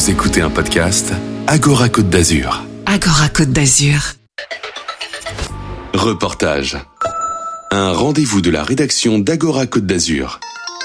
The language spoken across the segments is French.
Vous écoutez un podcast Agora Côte d'Azur. Agora Côte d'Azur. Reportage. Un rendez-vous de la rédaction d'Agora Côte d'Azur.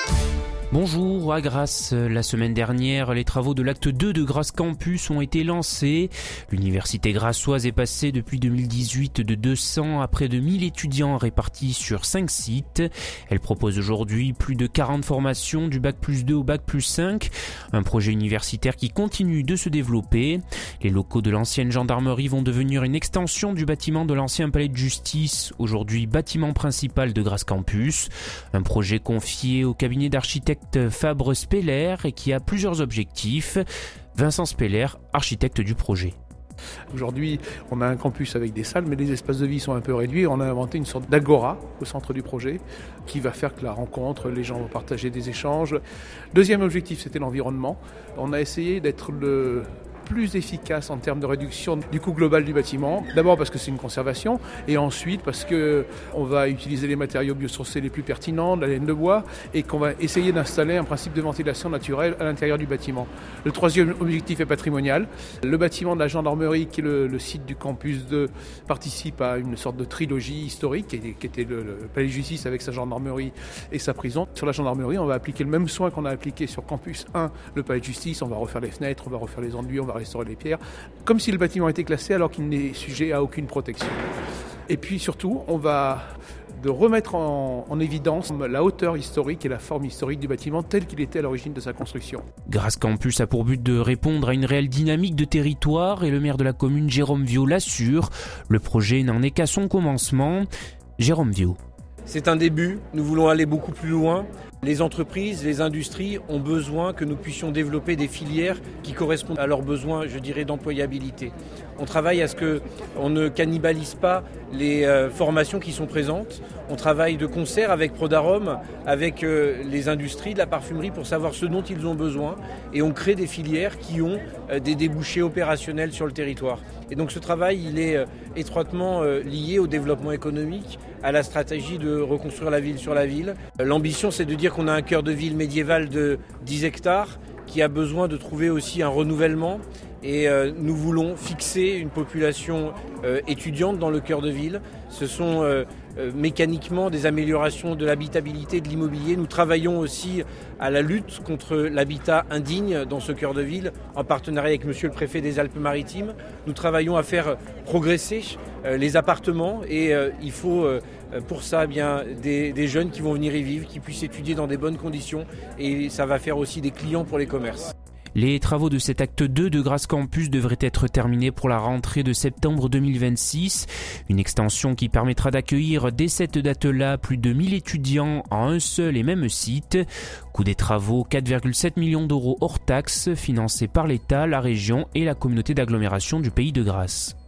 Bonjour, à Grasse. La semaine dernière, les travaux de l'acte 2 de Grasse Campus ont été lancés. L'université grassoise est passée depuis 2018 de 200 à près de 1000 étudiants répartis sur 5 sites. Elle propose aujourd'hui plus de 40 formations du Bac+2 au Bac+5. Un projet universitaire qui continue de se développer. Les locaux de l'ancienne gendarmerie vont devenir une extension du bâtiment de l'ancien palais de justice, aujourd'hui bâtiment principal de Grasse Campus. Un projet confié au cabinet d'architectes Fabre Speller et qui a plusieurs objectifs. Vincent Speller, architecte du projet. Aujourd'hui, on a un campus avec des salles, mais les espaces de vie sont un peu réduits. On a inventé une sorte d'agora au centre du projet qui va faire que la rencontre, les gens vont partager des échanges. Deuxième objectif, c'était l'environnement. On a essayé d'être le plus efficace en termes de réduction du coût global du bâtiment. D'abord parce que c'est une conservation et ensuite parce qu'on va utiliser les matériaux biosourcés les plus pertinents, de la laine de bois, et qu'on va essayer d'installer un principe de ventilation naturelle à l'intérieur du bâtiment. Le troisième objectif est patrimonial. Le bâtiment de la gendarmerie, qui est le site du campus 2, participe à une sorte de trilogie historique qui était le palais de justice avec sa gendarmerie et sa prison. Sur la gendarmerie, on va appliquer le même soin qu'on a appliqué sur campus 1, le palais de justice. On va refaire les fenêtres, on va refaire les enduits, on va restaurer les pierres, comme si le bâtiment était classé alors qu'il n'est sujet à aucune protection. Et puis surtout, on va remettre en évidence la hauteur historique et la forme historique du bâtiment tel qu'il était à l'origine de sa construction. Grasse Campus a pour but de répondre à une réelle dynamique de territoire et le maire de la commune, Jérôme Viau, l'assure. Le projet n'en est qu'à son commencement. Jérôme Viau. C'est un début, nous voulons aller beaucoup plus loin. Les entreprises, les industries ont besoin que nous puissions développer des filières qui correspondent à leurs besoins, je dirais, d'employabilité. On travaille à ce qu'on ne cannibalise pas les formations qui sont présentes. On travaille de concert avec Prodarom, avec les industries de la parfumerie pour savoir ce dont ils ont besoin. Et on crée des filières qui ont des débouchés opérationnels sur le territoire. Et donc ce travail, il est étroitement lié au développement économique, à la stratégie de reconstruire la ville sur la ville. L'ambition, c'est de dire qu'on a un cœur de ville médiéval de 10 hectares qui a besoin de trouver aussi un renouvellement. Et nous voulons fixer une population étudiante dans le cœur de ville. Ce sont mécaniquement des améliorations de l'habitabilité et de l'immobilier. Nous travaillons aussi à la lutte contre l'habitat indigne dans ce cœur de ville, en partenariat avec monsieur le préfet des Alpes-Maritimes. Nous travaillons à faire progresser les appartements et il faut pour ça des jeunes qui vont venir y vivre, qui puissent étudier dans des bonnes conditions, et ça va faire aussi des clients pour les commerces. Les travaux de cet acte 2 de Grasse Campus devraient être terminés pour la rentrée de septembre 2026. Une extension qui permettra d'accueillir dès cette date-là plus de 1000 étudiants en un seul et même site. Coût des travaux, 4,7 millions d'euros hors taxes, financés par l'État, la région et la communauté d'agglomération du Pays de Grasse.